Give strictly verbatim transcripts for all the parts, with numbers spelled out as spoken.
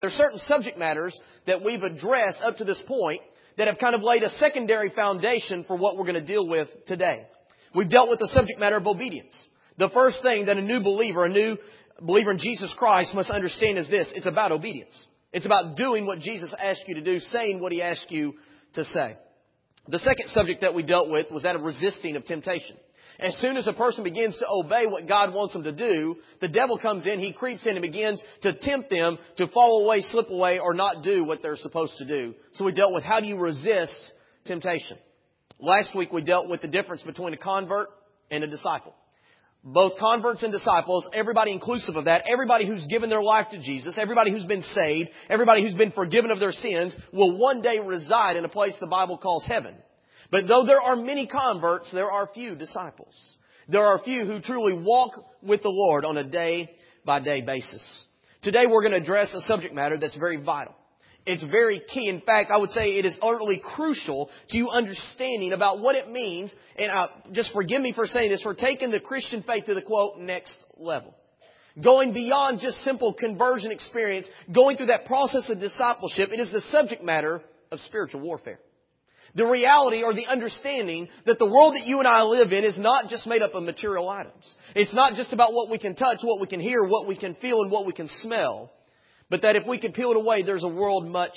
There are certain subject matters that we've addressed up to this point that have kind of laid a secondary foundation for what we're going to deal with today. We've dealt with the subject matter of obedience. The first thing that a new believer, a new believer in Jesus Christ must understand is this. It's about obedience. It's about doing what Jesus asked you to do, saying what He asked you to say. The second subject that we dealt with was that of resisting of temptation. As soon as a person begins to obey what God wants them to do, the devil comes in, he creeps in and begins to tempt them to fall away, slip away, or not do what they're supposed to do. So we dealt with how do you resist temptation. Last week we dealt with the difference between a convert and a disciple. Both converts and disciples, everybody inclusive of that, everybody who's given their life to Jesus, everybody who's been saved, everybody who's been forgiven of their sins, will one day reside in a place the Bible calls heaven. But though there are many converts, there are few disciples. There are few who truly walk with the Lord on a day-by-day basis. Today we're going to address a subject matter that's very vital. It's very key. In fact, I would say it is utterly crucial to you understanding about what it means. And uh, just forgive me for saying this, for taking the Christian faith to the, quote, next level. Going beyond just simple conversion experience, going through that process of discipleship, it is the subject matter of spiritual warfare. The reality or the understanding that the world that you and I live in is not just made up of material items. It's not just about what we can touch, what we can hear, what we can feel, and what we can smell. But that if we can peel it away, there's a world much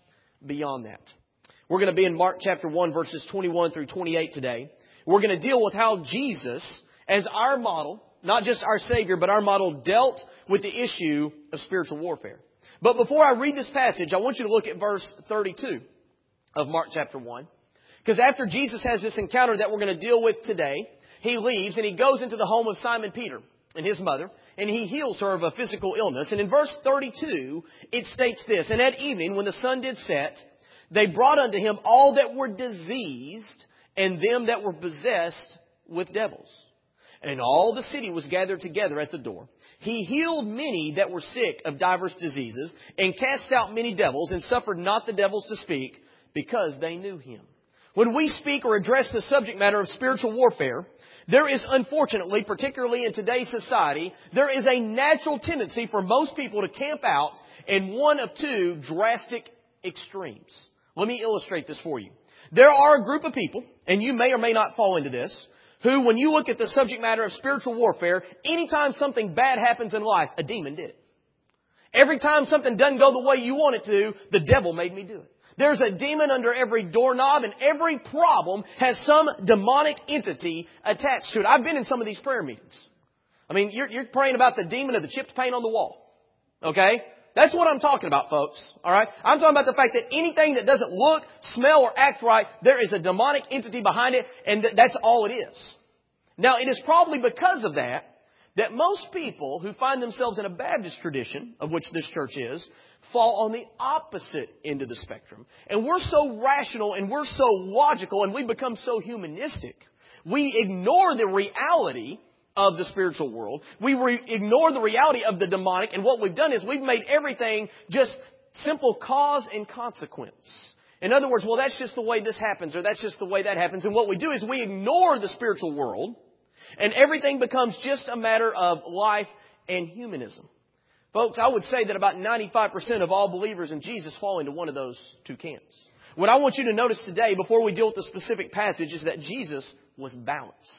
beyond that. We're going to be in Mark chapter one, verses twenty-one through twenty-eight today. We're going to deal with how Jesus, as our model, not just our Savior, but our model, dealt with the issue of spiritual warfare. But before I read this passage, I want you to look at verse thirty-two of Mark chapter one. Because after Jesus has this encounter that we're going to deal with today, He leaves and He goes into the home of Simon Peter and his mother, and He heals her of a physical illness. And in verse thirty-two, it states this, "And at evening, when the sun did set, they brought unto Him all that were diseased and them that were possessed with devils. And all the city was gathered together at the door. He healed many that were sick of divers diseases, and cast out many devils, and suffered not the devils to speak, because they knew Him." When we speak or address the subject matter of spiritual warfare, there is unfortunately, particularly in today's society, there is a natural tendency for most people to camp out in one of two drastic extremes. Let me illustrate this for you. There are a group of people, and you may or may not fall into this, who, when you look at the subject matter of spiritual warfare, anytime something bad happens in life, a demon did it. Every time something doesn't go the way you want it to, the devil made me do it. There's a demon under every doorknob, and every problem has some demonic entity attached to it. I've been in some of these prayer meetings. I mean, you're, you're praying about the demon of the chipped paint on the wall. Okay? That's what I'm talking about, folks. All right? I'm talking about the fact that anything that doesn't look, smell, or act right, there is a demonic entity behind it, and th- that's all it is. Now, it is probably because of that that most people who find themselves in a Baptist tradition, of which this church is, fall on the opposite end of the spectrum. And we're so rational and we're so logical and we become so humanistic. We ignore the reality of the spiritual world. We re- ignore the reality of the demonic. And what we've done is we've made everything just simple cause and consequence. In other words, well, that's just the way this happens, or that's just the way that happens. And what we do is we ignore the spiritual world, and everything becomes just a matter of life and humanism. Folks, I would say that about ninety-five percent of all believers in Jesus fall into one of those two camps. What I want you to notice today, before we deal with the specific passage, is that Jesus was balanced.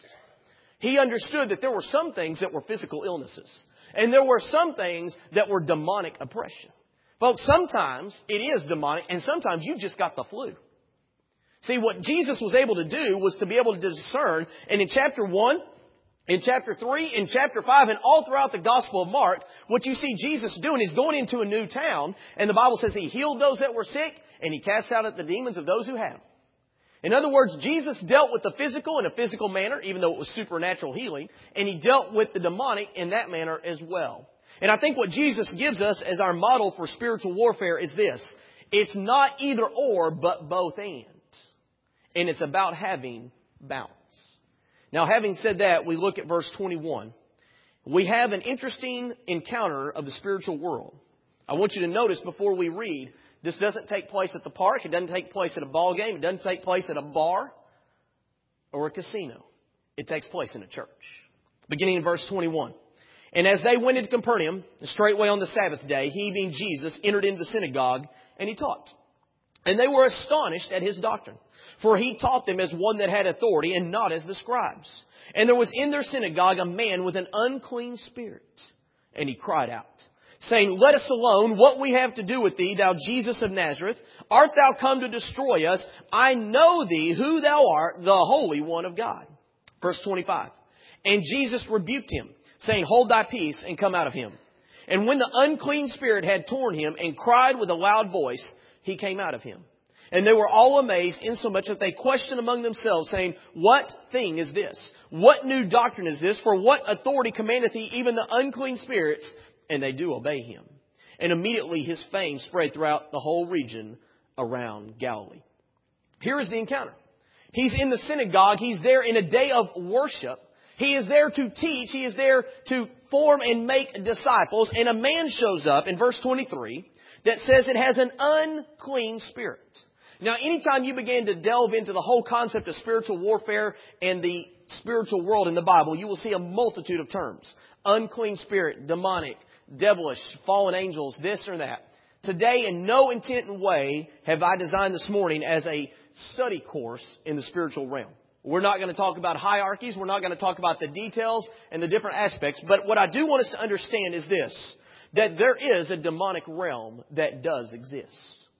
He understood that there were some things that were physical illnesses, and there were some things that were demonic oppression. Folks, sometimes it is demonic, and sometimes you've just got the flu. See, what Jesus was able to do was to be able to discern, and in chapter one, in chapter three, in chapter five, and all throughout the Gospel of Mark, what you see Jesus doing is going into a new town, and the Bible says He healed those that were sick, and He cast out the demons of those who had them. In other words, Jesus dealt with the physical in a physical manner, even though it was supernatural healing, and He dealt with the demonic in that manner as well. And I think what Jesus gives us as our model for spiritual warfare is this. It's not either or, but both and. And it's about having balance. Now, having said that, we look at verse twenty-one. We have an interesting encounter of the spiritual world. I want you to notice before we read, this doesn't take place at the park. It doesn't take place at a ball game. It doesn't take place at a bar or a casino. It takes place in a church. Beginning in verse twenty-one. And as they went into Capernaum, straightway on the Sabbath day, he, being Jesus, entered into the synagogue, and he taught. And they were astonished at his doctrine, for he taught them as one that had authority, and not as the scribes. And there was in their synagogue a man with an unclean spirit. And he cried out, saying, Let us alone, what we have to do with thee, thou Jesus of Nazareth? Art thou come to destroy us? I know thee, who thou art, the Holy One of God. Verse twenty-five. And Jesus rebuked him, saying, Hold thy peace, and come out of him. And when the unclean spirit had torn him, and cried with a loud voice, he came out of him. And they were all amazed, insomuch that they questioned among themselves, saying, What thing is this? What new doctrine is this? For what authority commandeth he even the unclean spirits? And they do obey him. And immediately his fame spread throughout the whole region around Galilee. Here is the encounter. He's in the synagogue. He's there in a day of worship. He is there to teach. He is there to form and make disciples. And a man shows up in verse twenty-three that says it has an unclean spirit. Now, anytime you begin to delve into the whole concept of spiritual warfare and the spiritual world in the Bible, you will see a multitude of terms. Unclean spirit, demonic, devilish, fallen angels, this or that. Today, in no intent and way have I designed this morning as a study course in the spiritual realm. We're not going to talk about hierarchies. We're not going to talk about the details and the different aspects. But what I do want us to understand is this, that there is a demonic realm that does exist.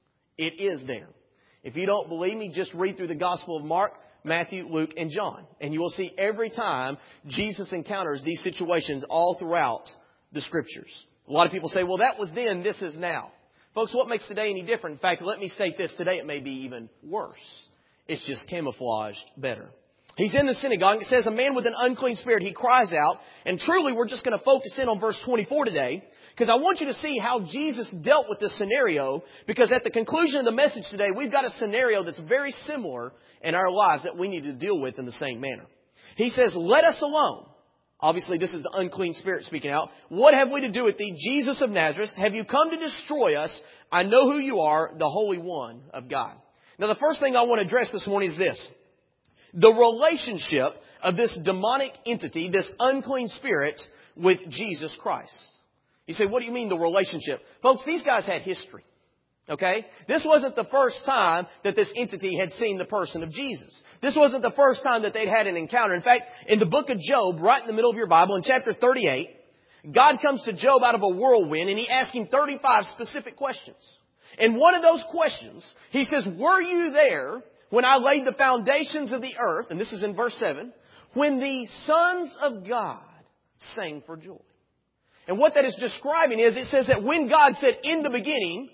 It is there. If you don't believe me, just read through the Gospel of Mark, Matthew, Luke, and John. And you will see every time Jesus encounters these situations all throughout the Scriptures. A lot of people say, well, that was then, this is now. Folks, what makes today any different? In fact, let me state this. Today it may be even worse. It's just camouflaged better. He's in the synagogue. It says a man with an unclean spirit, he cries out. And truly, we're just going to focus in on verse twenty-four today, because I want you to see how Jesus dealt with this scenario, because at the conclusion of the message today, we've got a scenario that's very similar in our lives that we need to deal with in the same manner. He says, let us alone. Obviously, this is the unclean spirit speaking out. What have we to do with thee, Jesus of Nazareth? Have you come to destroy us? I know who you are, the Holy One of God. Now, the first thing I want to address this morning is this. The relationship of this demonic entity, this unclean spirit, with Jesus Christ. You say, what do you mean the relationship? Folks, these guys had history. Okay? This wasn't the first time that this entity had seen the person of Jesus. This wasn't the first time that they'd had an encounter. In fact, in the book of Job, right in the middle of your Bible, in chapter thirty-eight, God comes to Job out of a whirlwind and he asks him thirty-five specific questions. And one of those questions, he says, were you there when I laid the foundations of the earth, and this is in verse seven, when the sons of God sang for joy? And what that is describing is, it says that when God said in the beginning,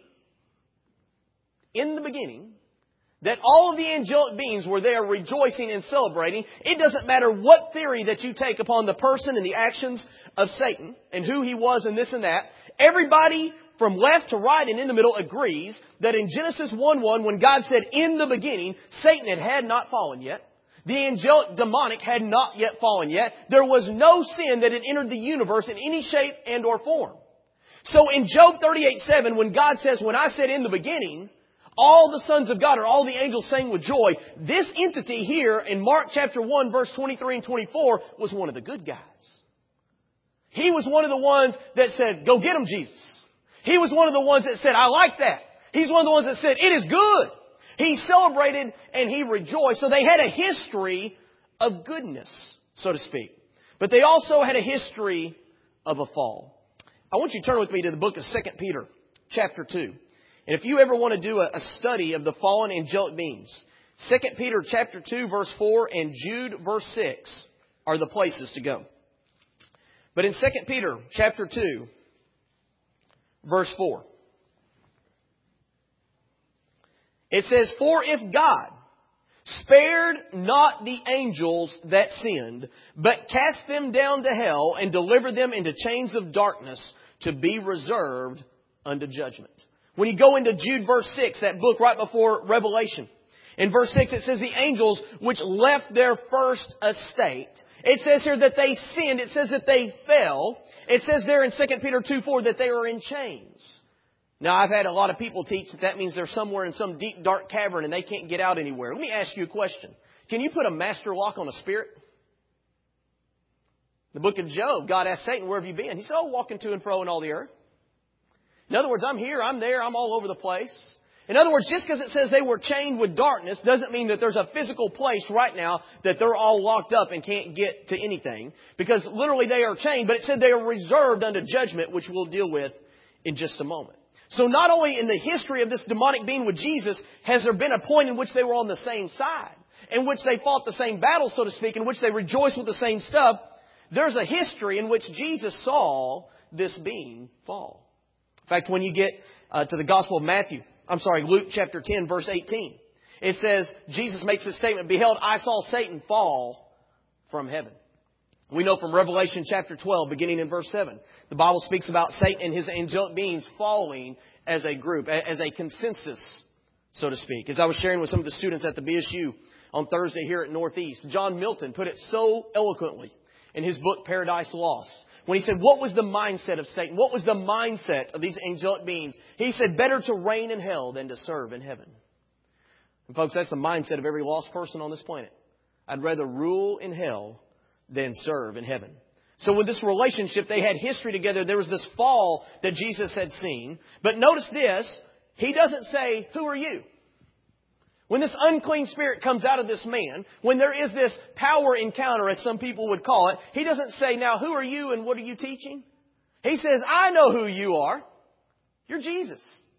in the beginning, that all of the angelic beings were there rejoicing and celebrating. It doesn't matter what theory that you take upon the person and the actions of Satan and who he was and this and that. Everybody from left to right and in the middle agrees that in Genesis one one, when God said in the beginning, Satan had, had not fallen yet. The angelic demonic had not yet fallen yet. There was no sin that had entered the universe in any shape and or form. So in Job thirty-eight seven, when God says, when I said in the beginning, all the sons of God or all the angels sang with joy, this entity here in Mark chapter one verse twenty-three and twenty-four was one of the good guys. He was one of the ones that said, go get him, Jesus. He was one of the ones that said, I like that. He's one of the ones that said, it is good. He celebrated and he rejoiced. So they had a history of goodness, so to speak. But they also had a history of a fall. I want you to turn with me to the book of Second Peter, chapter two. And if you ever want to do a study of the fallen angelic beings, Second Peter chapter two, verse four, and Jude, verse six, are the places to go. But in Second Peter chapter two, verse four, it says, for if God spared not the angels that sinned, but cast them down to hell and delivered them into chains of darkness to be reserved unto judgment. When you go into Jude verse six, that book right before Revelation, in verse six it says the angels which left their first estate. It says here that they sinned. It says that they fell. It says there in Second Peter two four that they are in chains. Now, I've had a lot of people teach that that means they're somewhere in some deep, dark cavern and they can't get out anywhere. Let me ask you a question. Can you put a master lock on a spirit? The book of Job, God asked Satan, where have you been? He said, oh, walking to and fro in all the earth. In other words, I'm here, I'm there, I'm all over the place. In other words, just because it says they were chained with darkness doesn't mean that there's a physical place right now that they're all locked up and can't get to anything. Because literally they are chained, but it said they are reserved unto judgment, which we'll deal with in just a moment. So not only in the history of this demonic being with Jesus has there been a point in which they were on the same side, in which they fought the same battle, so to speak, in which they rejoiced with the same stuff. There's a history in which Jesus saw this being fall. In fact, when you get uh, to the Gospel of Matthew, I'm sorry, Luke chapter ten, verse eighteen, it says, Jesus makes this statement, behold, I saw Satan fall from heaven. We know from Revelation chapter twelve, beginning in verse seven, the Bible speaks about Satan and his angelic beings falling as a group, as a consensus, so to speak. As I was sharing with some of the students at the B S U on Thursday here at Northeast, John Milton put it so eloquently in his book, Paradise Lost, when he said, what was the mindset of Satan? What was the mindset of these angelic beings? He said, better to reign in hell than to serve in heaven. And folks, that's the mindset of every lost person on this planet. I'd rather rule in hell than serve in heaven. So with this relationship, they had history together. There was this fall that Jesus had seen. But notice this, He doesn't say, who are you? When this unclean spirit comes out of this man, when there is this power encounter, as some people would call it, He doesn't say, now who are you and what are you teaching? He says, I know who you are. You're Jesus.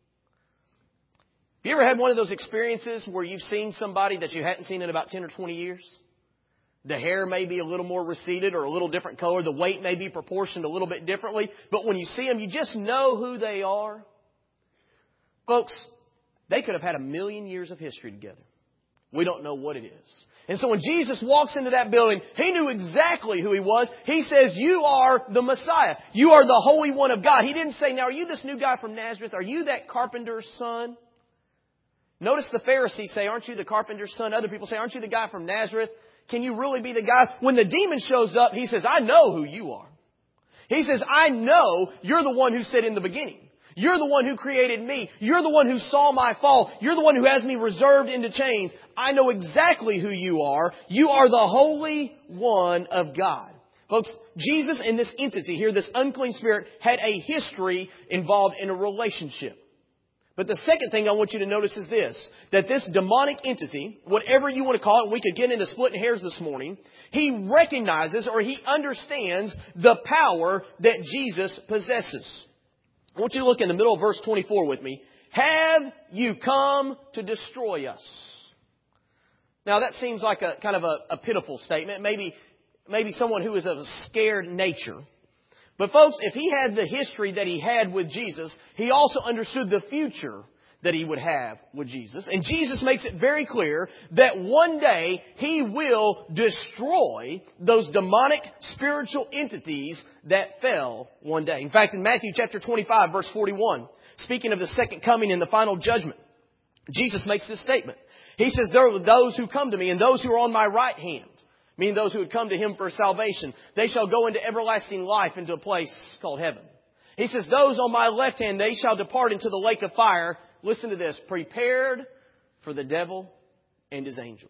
Have you ever had one of those experiences where you've seen somebody that you hadn't seen in about ten or twenty years? The hair may be a little more receded or a little different color. The weight may be proportioned a little bit differently. But when you see them, you just know who they are. Folks, they could have had a million years of history together. We don't know what it is. And so when Jesus walks into that building, He knew exactly who He was. He says, you are the Messiah. You are the Holy One of God. He didn't say, now are you this new guy from Nazareth? Are you that carpenter's son? Notice the Pharisees say, aren't you the carpenter's son? Other people say, aren't you the guy from Nazareth? Can you really be the guy? When the demon shows up, he says, I know who you are. He says, I know you're the one who said in the beginning. You're the one who created me. You're the one who saw my fall. You're the one who has me reserved into chains. I know exactly who you are. You are the Holy One of God. Folks, Jesus and this entity here, this unclean spirit, had a history involved in a relationship. But the second thing I want you to notice is this, that this demonic entity, whatever you want to call it, we could get into splitting hairs this morning, he recognizes or he understands the power that Jesus possesses. I want you to look in the middle of verse twenty-four with me. Have you come to destroy us? Now that seems like a kind of a, a pitiful statement. Maybe, maybe someone who is of a scared nature. But folks, if he had the history that he had with Jesus, he also understood the future that he would have with Jesus. And Jesus makes it very clear that one day He will destroy those demonic spiritual entities that fell one day. In fact, in Matthew chapter twenty-five, verse forty-one, speaking of the second coming and the final judgment, Jesus makes this statement. He says, there are those who come to me and those who are on my right hand, meaning those who would come to Him for salvation, they shall go into everlasting life, into a place called heaven. He says, those on my left hand, they shall depart into the lake of fire. Listen to this, prepared for the devil and his angels.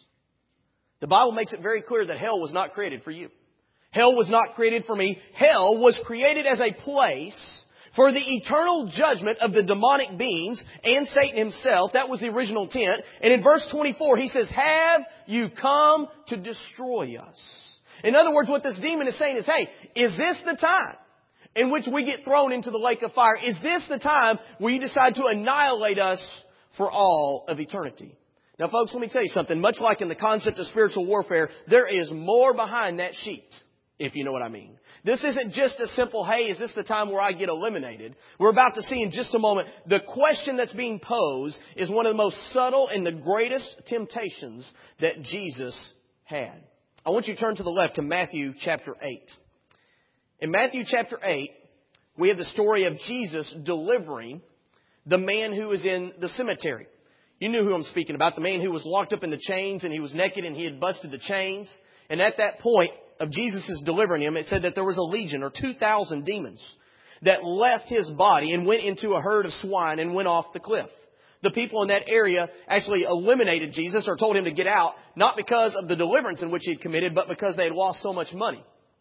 The Bible makes it very clear that hell was not created for you. Hell was not created for me. Hell was created as a place for the eternal judgment of the demonic beings and Satan himself. That was the original intent. And in verse twenty-four, he says, have you come to destroy us? In other words, what this demon is saying is, hey, is this the time in which we get thrown into the lake of fire? Is this the time where you decide to annihilate us for all of eternity? Now, folks, let me tell you something. Much like in the concept of spiritual warfare, there is more behind that sheet, if you know what I mean. This isn't just a simple, hey, is this the time where I get eliminated? We're about to see in just a moment, the question that's being posed is one of the most subtle and the greatest temptations that Jesus had. I want you to turn to the left to Matthew chapter eight. In Matthew chapter eight, we have the story of Jesus delivering the man who was in the cemetery. You knew who I'm speaking about, the man who was locked up in the chains and he was naked and he had busted the chains. And at that point of Jesus' delivering him, it said that there was a legion or two thousand demons that left his body and went into a herd of swine and went off the cliff. The people in that area actually eliminated Jesus or told him to get out, not because of the deliverance in which he had committed, but because they had lost so much money.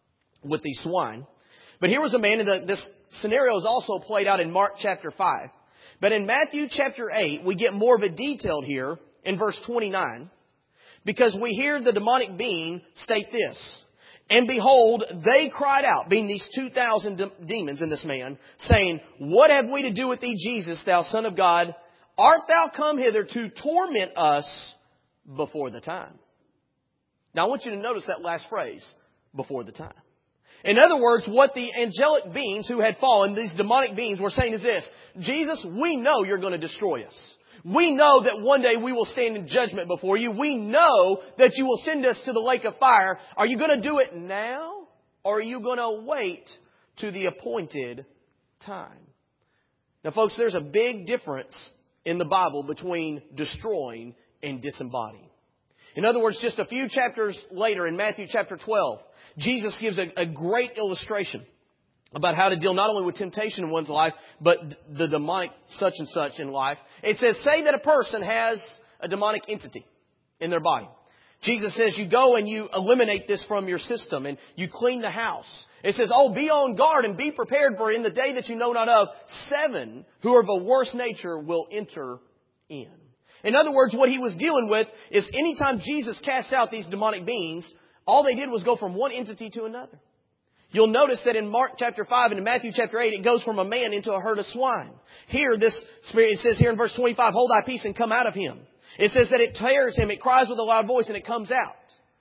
with these swine. But here was a man, and the, this scenario is also played out in Mark chapter five. But in Matthew chapter eight, we get more of it detailed here in verse twenty-nine. Because we hear the demonic being state this. And behold, they cried out, being these two thousand de- demons in this man, saying, What have we to do with thee, Jesus, thou Son of God? Art thou come hither to torment us before the time? Now I want you to notice that last phrase, before the time. In other words, what the angelic beings who had fallen, these demonic beings, were saying is this: Jesus, we know you're going to destroy us. We know that one day we will stand in judgment before you. We know that you will send us to the lake of fire. Are you going to do it now? Or are you going to wait to the appointed time? Now, folks, there's a big difference in the Bible between destroying and disembodying. In other words, just a few chapters later in Matthew chapter twelve, Jesus gives a, a great illustration about how to deal not only with temptation in one's life, but the demonic such and such in life. It says, say that a person has a demonic entity in their body. Jesus says you go and you eliminate this from your system and you clean the house. It says, oh, be on guard and be prepared, for in the day that you know not of, seven who are of a worse nature will enter in. In other words, what he was dealing with is anytime Jesus cast out these demonic beings, all they did was go from one entity to another. You'll notice that in Mark chapter five and in Matthew chapter eight, it goes from a man into a herd of swine. Here, this spirit, it says here in verse twenty-five, hold thy peace and come out of him. It says that it tears him, it cries with a loud voice, and it comes out.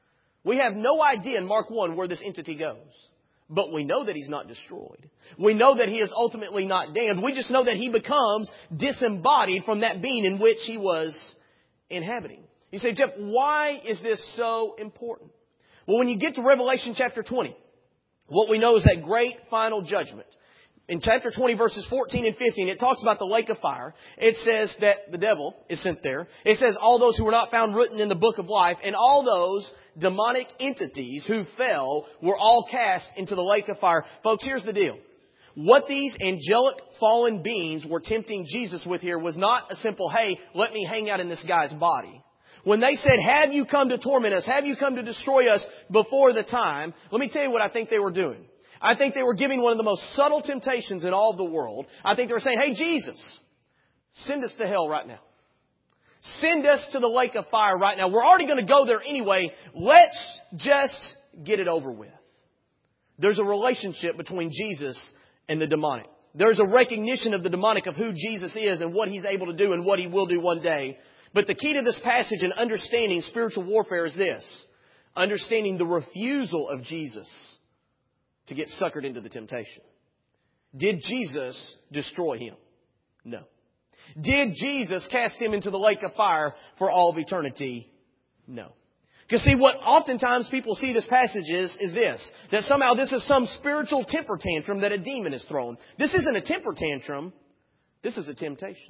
We have no idea in Mark one where this entity goes. But we know that he's not destroyed. We know that he is ultimately not damned. We just know that he becomes disembodied from that being in which he was inhabiting. You say, Jeff, why is this so important? Well, when you get to Revelation chapter twenty, what we know is that great final judgment. In chapter twenty, verses fourteen and fifteen, it talks about the lake of fire. It says that the devil is sent there. It says all those who were not found written in the book of life, and all those demonic entities who fell were all cast into the lake of fire. Folks, here's the deal. What these angelic fallen beings were tempting Jesus with here was not a simple, hey, let me hang out in this guy's body. When they said, have you come to torment us? Have you come to destroy us before the time? Let me tell you what I think they were doing. I think they were giving one of the most subtle temptations in all of the world. I think they were saying, hey, Jesus, send us to hell right now. Send us to the lake of fire right now. We're already going to go there anyway. Let's just get it over with. There's a relationship between Jesus and the demonic. There's a recognition of the demonic, of who Jesus is and what He's able to do and what He will do one day. But the key to this passage and understanding spiritual warfare is this: understanding the refusal of Jesus to get suckered into the temptation. Did Jesus destroy him? No. Did Jesus cast him into the lake of fire for all of eternity? No. Because see, what oftentimes people see this passage is, is this: that somehow this is some spiritual temper tantrum that a demon is throwing. This isn't a temper tantrum. This is a temptation.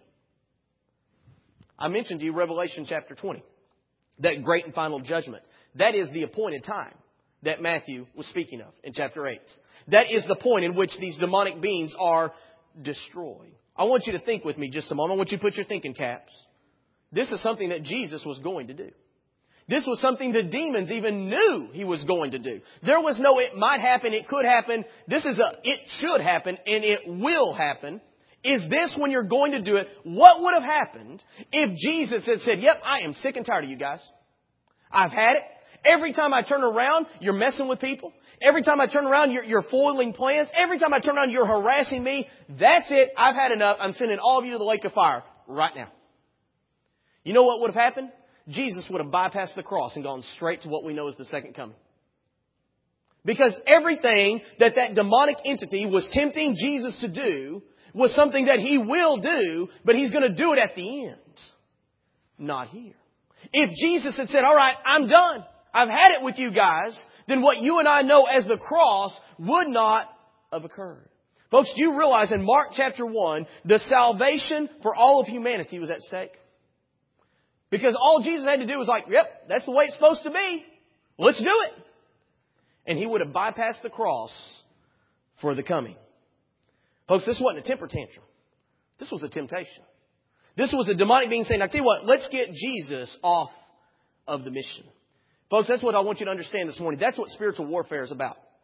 I mentioned to you Revelation chapter twenty. That great and final judgment. That is the appointed time that Matthew was speaking of in chapter eight. That is the point in which these demonic beings are destroyed. I want you to think with me just a moment. I want you to put your thinking caps. This is something that Jesus was going to do. This was something the demons even knew He was going to do. There was no it might happen, it could happen. This is a it should happen, and it will happen. Is this when you're going to do it? What would have happened if Jesus had said, yep, I am sick and tired of you guys. I've had it. Every time I turn around, you're messing with people. Every time I turn around, you're, you're foiling plans. Every time I turn around, you're harassing me. That's it. I've had enough. I'm sending all of you to the lake of fire right now. You know what would have happened? Jesus would have bypassed the cross and gone straight to what we know as the second coming. Because everything that that demonic entity was tempting Jesus to do was something that He will do, but He's going to do it at the end. Not here. If Jesus had said, all right, I'm done. I've had it with you guys, then what you and I know as the cross would not have occurred. Folks, do you realize in Mark chapter one, the salvation for all of humanity was at stake? Because all Jesus had to do was like, yep, that's the way it's supposed to be. Let's do it. And He would have bypassed the cross for the coming. Folks, this wasn't a temper tantrum. This was a temptation. This was a demonic being saying, I tell you what, let's get Jesus off of the mission. Folks, that's what I want you to understand this morning. That's what spiritual warfare is about.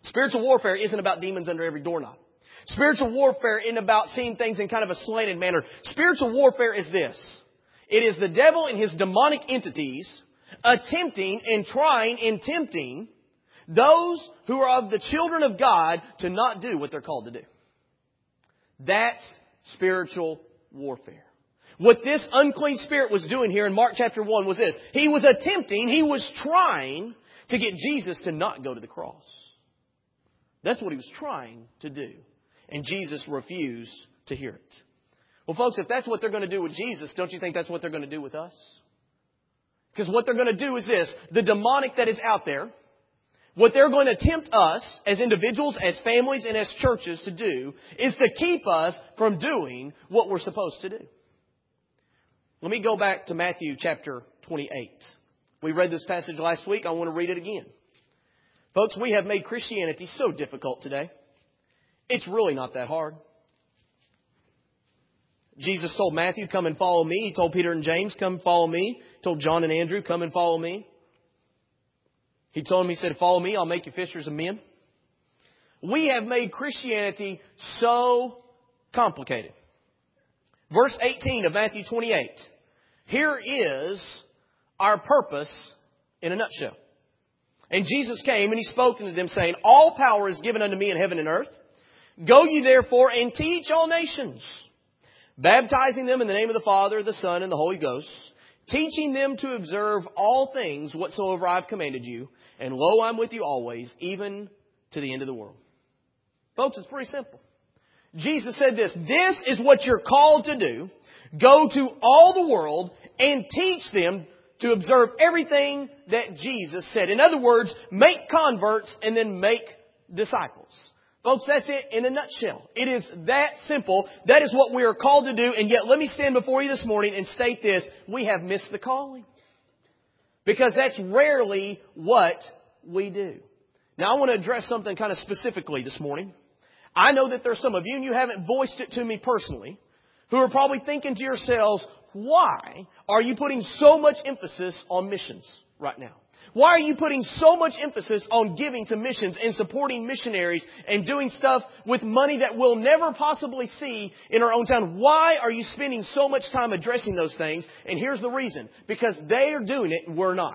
Spiritual warfare isn't about demons under every doorknob. Spiritual warfare isn't about seeing things in kind of a slanted manner. Spiritual warfare is this. It is the devil and his demonic entities attempting and trying and tempting those who are of the children of God to not do what they're called to do. That's spiritual warfare. What this unclean spirit was doing here in Mark chapter one was this. He was attempting, he was trying to get Jesus to not go to the cross. That's what he was trying to do. And Jesus refused to hear it. Well, folks, if that's what they're going to do with Jesus, don't you think that's what they're going to do with us? Because what they're going to do is this. The demonic that is out there, what they're going to tempt us as individuals, as families, and as churches to do is to keep us from doing what we're supposed to do. Let me go back to Matthew chapter twenty-eight. We read this passage last week. I want to read it again. Folks, we have made Christianity so difficult today. It's really not that hard. Jesus told Matthew, come and follow me. He told Peter and James, come follow me. He told John and Andrew, come and follow me. He told them, he said, follow me, I'll make you fishers of men. We have made Christianity so complicated. Verse eighteen of Matthew twenty-eight. Here is our purpose in a nutshell. And Jesus came and he spoke unto them, saying, all power is given unto me in heaven and earth. Go ye therefore and teach all nations, baptizing them in the name of the Father, the Son, and the Holy Ghost, teaching them to observe all things whatsoever I have commanded you. And lo, I'm with you always, even to the end of the world. Folks, it's pretty simple. Jesus said this, this is what you're called to do. Go to all the world and teach them to observe everything that Jesus said. In other words, make converts and then make disciples. Folks, that's it in a nutshell. It is that simple. That is what we are called to do. And yet, let me stand before you this morning and state this. We have missed the calling. Because that's rarely what we do. Now, I want to address something kind of specifically this morning. I know that there's some of you, and you haven't voiced it to me personally, who are probably thinking to yourselves, why are you putting so much emphasis on missions right now? Why are you putting so much emphasis on giving to missions and supporting missionaries and doing stuff with money that we'll never possibly see in our own town? Why are you spending so much time addressing those things? And here's the reason. Because they are doing it and we're not.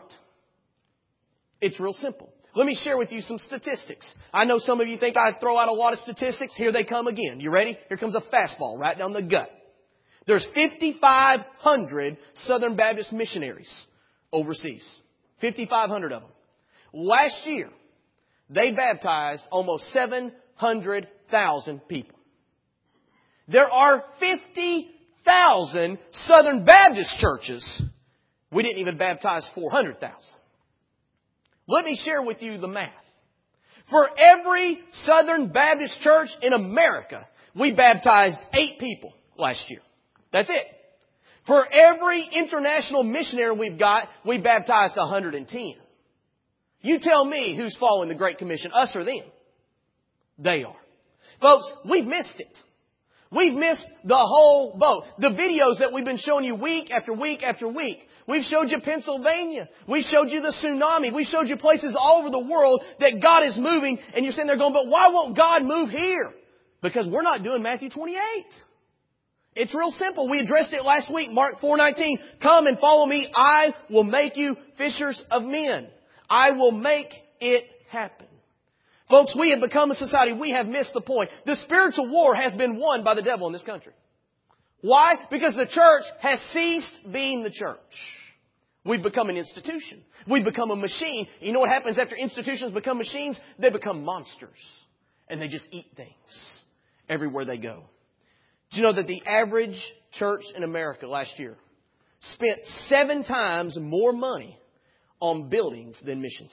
It's real simple. Let me share with you some statistics. I know some of you think I throw out a lot of statistics. Here they come again. You ready? Here comes a fastball right down the gut. There's fifty-five hundred Southern Baptist missionaries overseas. fifty-five hundred of them. Last year, they baptized almost seven hundred thousand people. There are fifty thousand Southern Baptist churches. We didn't even baptize four hundred thousand. Let me share with you the math. For every Southern Baptist church in America, we baptized eight people last year. That's it. For every international missionary we've got, we baptized one hundred ten. You tell me who's following the Great Commission, us or them. They are. Folks, we've missed it. We've missed the whole boat. The videos that we've been showing you week after week after week. We've showed you Pennsylvania. We've showed you the tsunami. We've showed you places all over the world that God is moving. And you're sitting there going, but why won't God move here? Because we're not doing Matthew twenty-eight. It's real simple. We addressed it last week. Mark four nineteen. Come and follow me. I will make you fishers of men. I will make it happen. Folks, we have become a society. We have missed the point. The spiritual war has been won by the devil in this country. Why? Because the church has ceased being the church. We've become an institution. We've become a machine. You know what happens after institutions become machines? They become monsters. And they just eat things everywhere they go. Do you know that the average church in America last year spent seven times more money on buildings than missions?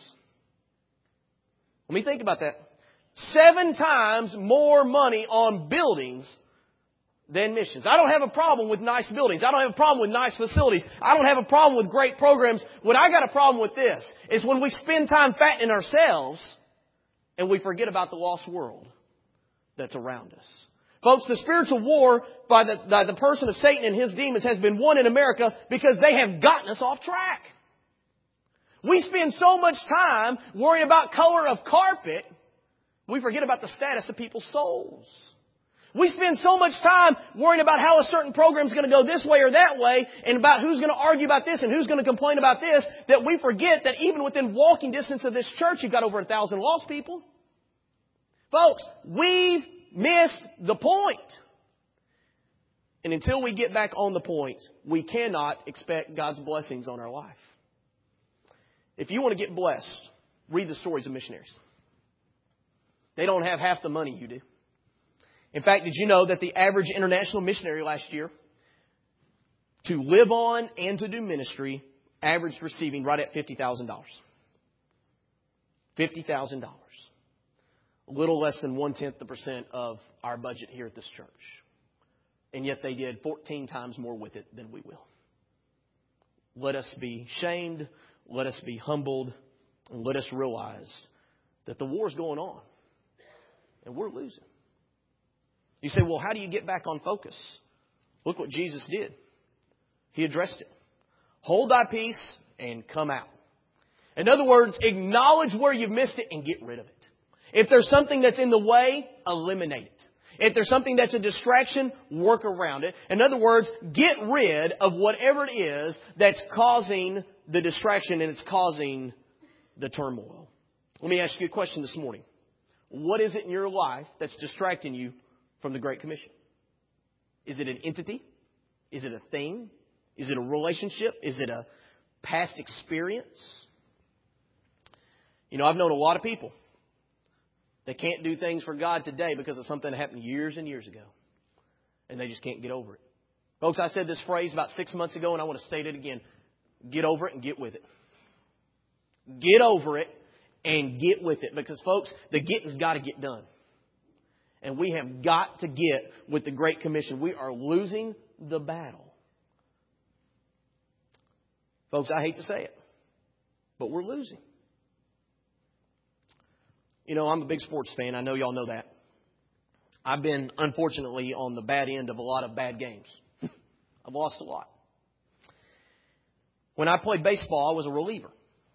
Let me think about that. Seven times more money on buildings than missions. I don't have a problem with nice buildings. I don't have a problem with nice facilities. I don't have a problem with great programs. What I got a problem with this is when we spend time fattening ourselves and we forget about the lost world that's around us. Folks, the spiritual war by the, by the person of Satan and his demons has been won in America because they have gotten us off track. We spend so much time worrying about color of carpet We forget about the status of people's souls. We spend so much time worrying about how a certain program is going to go this way or that way, and about who's going to argue about this and who's going to complain about this, that we forget that even within walking distance of this church, you've got over a thousand lost people. Folks, we've missed the point. And until we get back on the point, we cannot expect God's blessings on our life. If you want to get blessed, read the stories of missionaries. They don't have half the money you do. In fact, did you know that the average international missionary last year, to live on and to do ministry, averaged receiving right at fifty thousand dollars? fifty thousand dollars. A little less than one-tenth the percent of our budget here at this church. And yet they did fourteen times more with it than we will. Let us be shamed. Let us be humbled. And let us realize that the war is going on. And we're losing. You say, well, how do you get back on focus? Look what Jesus did. He addressed it. Hold thy peace and come out. In other words, acknowledge where you've missed it and get rid of it. If there's something that's in the way, eliminate it. If there's something that's a distraction, work around it. In other words, get rid of whatever it is that's causing the distraction and it's causing the turmoil. Let me ask you a question this morning. What is it in your life that's distracting you from the Great Commission? Is it an entity? Is it a thing? Is it a relationship? Is it a past experience? You know, I've known a lot of people that can't do things for God today because of something that happened years and years ago. And they just can't get over it. Folks, I said this phrase about six months ago and I want to state it again. Get over it and get with it. Get over it and get with it. Because, folks, the getting's got to get done. And we have got to get with the Great Commission. We are losing the battle. Folks, I hate to say it, but we're losing. You know, I'm a big sports fan. I know y'all know that. I've been, unfortunately, on the bad end of a lot of bad games. I've lost a lot. When I played baseball, I was a reliever.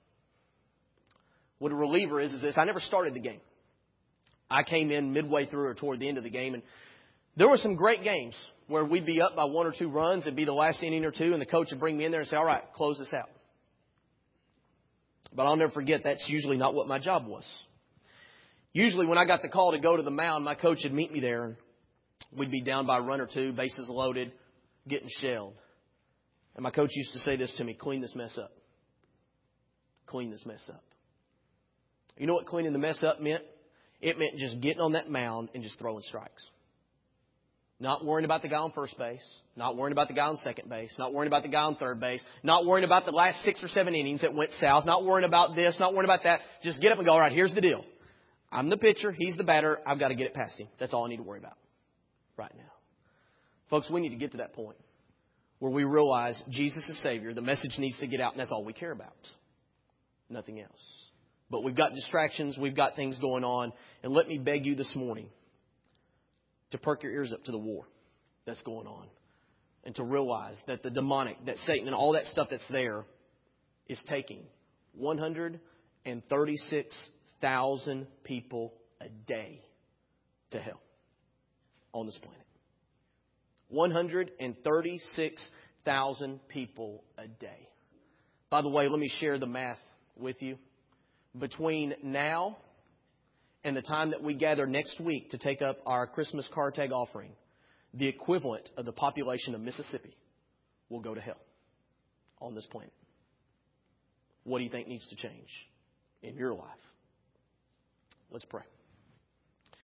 What a reliever is, is this. I never started the game. I came in midway through or toward the end of the game, and there were some great games where we'd be up by one or two runs. It'd be the last inning or two, and the coach would bring me in there and say, all right, close this out. But I'll never forget, that's usually not what my job was. Usually when I got the call to go to the mound, my coach would meet me there, and we'd be down by a run or two, bases loaded, getting shelled. And my coach used to say this to me, clean this mess up. Clean this mess up. You know what cleaning the mess up meant? It meant just getting on that mound and just throwing strikes. Not worrying about the guy on first base. Not worrying about the guy on second base. Not worrying about the guy on third base. Not worrying about the last six or seven innings that went south. Not worrying about this. Not worrying about that. Just get up and go, all right, here's the deal. I'm the pitcher. He's the batter. I've got to get it past him. That's all I need to worry about right now. Folks, we need to get to that point where we realize Jesus is Savior. The message needs to get out, and that's all we care about. Nothing else. But we've got distractions. We've got things going on. And let me beg you this morning to perk your ears up to the war that's going on. And to realize that the demonic, that Satan and all that stuff that's there is taking one hundred thirty-six thousand people a day to hell on this planet. one hundred thirty-six thousand people a day. By the way, let me share the math with you. Between now and the time that we gather next week to take up our Christmas car tag offering, the equivalent of the population of Mississippi will go to hell on this planet. What do you think needs to change in your life? Let's pray.